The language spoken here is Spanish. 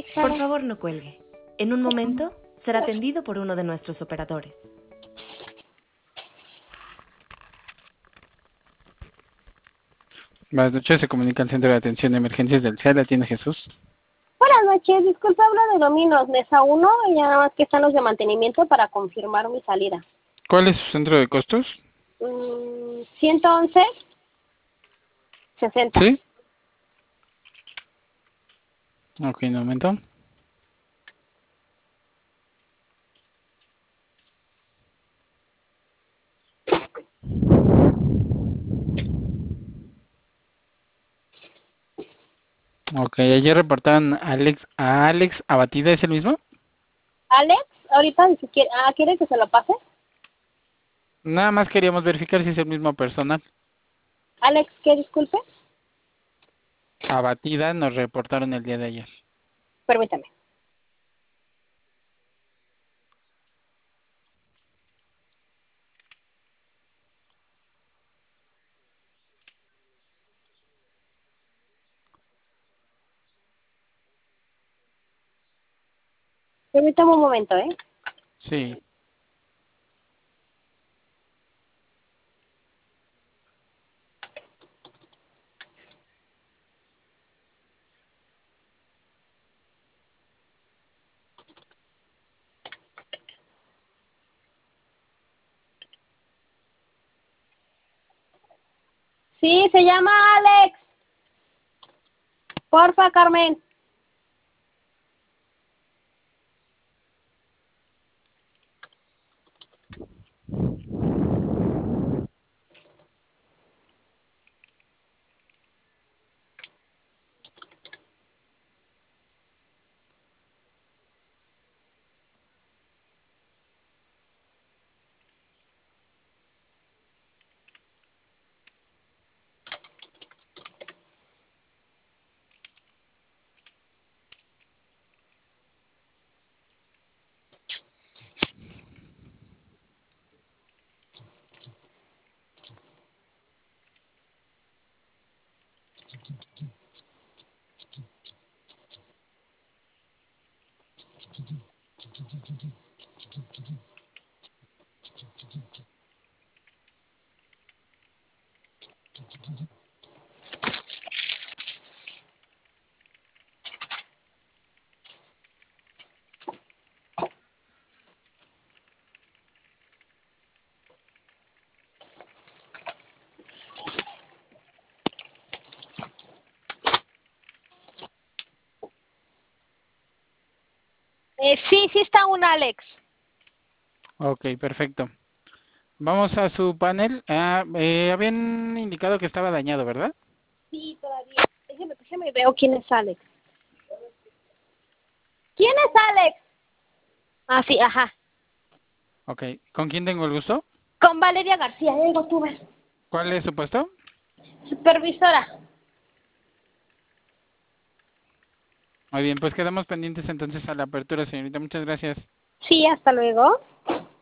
Por favor, no cuelgue. En un momento será atendido por uno de nuestros operadores. Buenas noches, se comunica al Centro de Atención de Emergencias del CEA, la tiene Jesús. Buenas noches, disculpa, hablo de Domino's Mesa 1 y nada más que están los de mantenimiento para confirmar mi salida. ¿Cuál es su centro de costos? 111 60. ¿Sí? Ok, un momento. Ok, ayer reportaron a Alex Abatida, ¿es el mismo? Alex, ahorita ni siquiera... ¿quiere que se lo pase? Nada más queríamos verificar si es el mismo personal. Alex, ¿qué? Disculpe. Abatida nos reportaron el día de ayer. Permítame. Permítame un momento, ¿eh? Sí. Sí, se llama Alex. Porfa, Carmen. Sí está un Alex. Ok, perfecto. Vamos a su panel. Habían indicado que estaba dañado, ¿verdad? Sí, todavía. Déjeme veo quién es Alex. ¿Quién es Alex? Ah, sí, ajá. Ok, ¿con quién tengo el gusto? Con Valeria García, ya digo tú, ves. ¿Cuál es su puesto? Supervisora. Muy bien, pues quedamos pendientes entonces a la apertura, señorita. Muchas gracias. Sí, hasta luego.